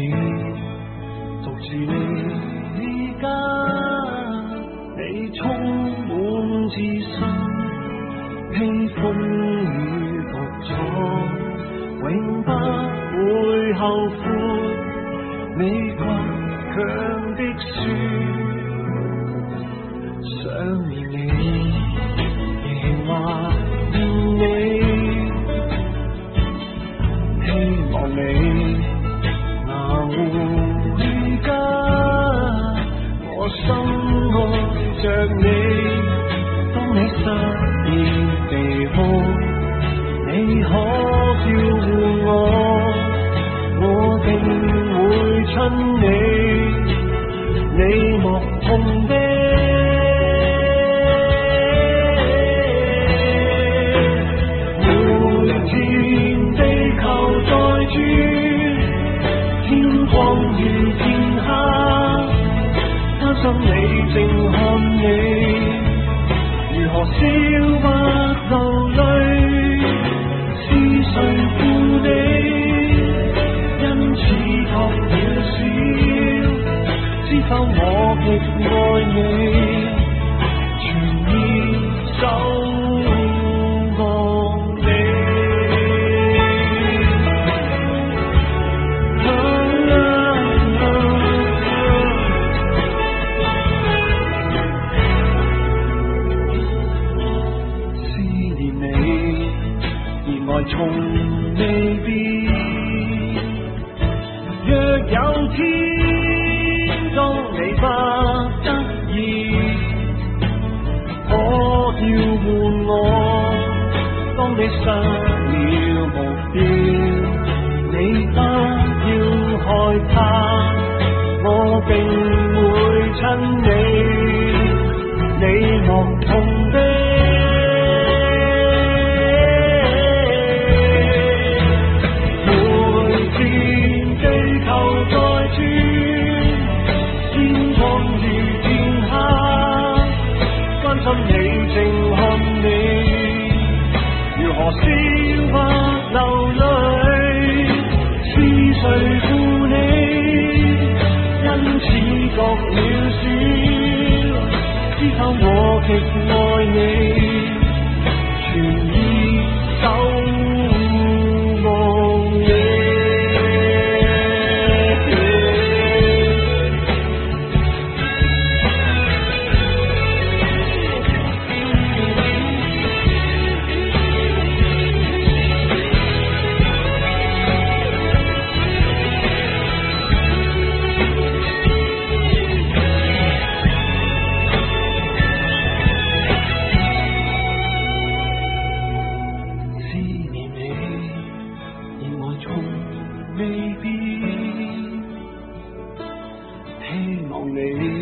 你獨自離家，你充滿自信，披風雨獨闖，永不會後悔。你倔強的說，想念你，亦懷念你，希望你拿回家。我深愛着你，當你失意地哭，你可叫喚我定會親你，你莫痛的。每天地球在轉，天光如天黑，擔心你靜看你，如何消不流淚，是誰負你？因此覺渺小，知否我極愛你，全意守望你。思念你，而愛從未變。若有天當你不得已，可叫喚我，當你失了目標，你不要害怕，我並會親你，你莫痛的。你靜看你，如何消不流淚，是誰負你？因此覺渺小，知否我極愛你，全意守望你。未必希望你